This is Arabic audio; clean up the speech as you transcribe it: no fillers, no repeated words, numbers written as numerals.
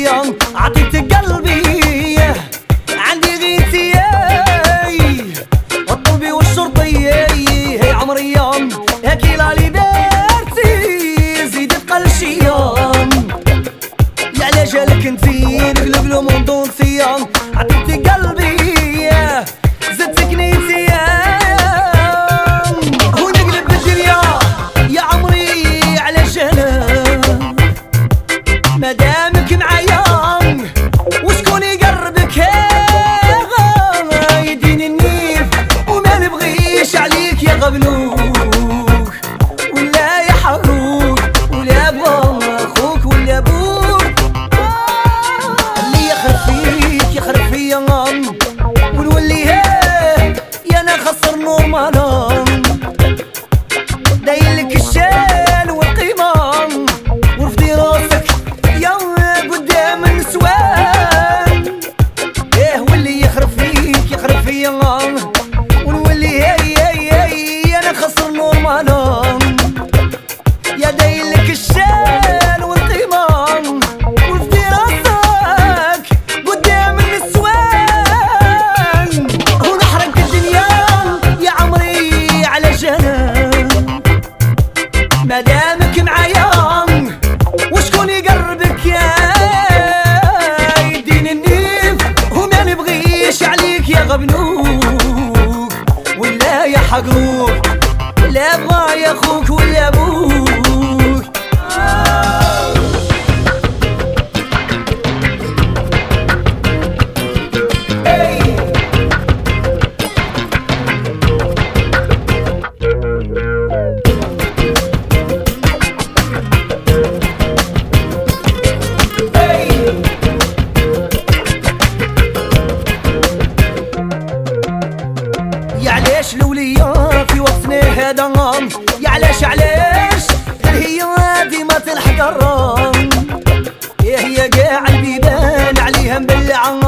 عمرية عطيت قلبي عندي غيتي والطبي والشرطي هي عمرية هاكي لالي دارتي زيدت قلشية يا على جالك انتي نقلب لو موندونسية عطيت قلبي زدتك نيتي ونقلب بالدنيا يا عمري على جنان مدامك معايا وشكون يقربك يديني النيف وما نبغيش عليك يا غبنوك ولا يا حروك ولا بغا اخوك ولا ابوك اللي يخرب فيك يخرب فيا ونولي يا انا خسر نور منام دايلك الشان والقيمة ورفدي راسك يا قدام النسوان واللي يخرب فيك يخرب فيا ونولي انا خسر نور منام يا دايلك الشان والقيمة ورفدي راسك قدام النسوان ونحرق الدنيا يا عمري على جنان مدامك معايا وشكون يقربك يا يديني النيف وما نبغيش عليك يا غبنوك ولا يا حقوق لا بغا يا اخوك ولا ابوك علاش الولية في وقتنا هذا يا علاش هي ديما تلحق الرام هي قاع البيبان عليها مبلعة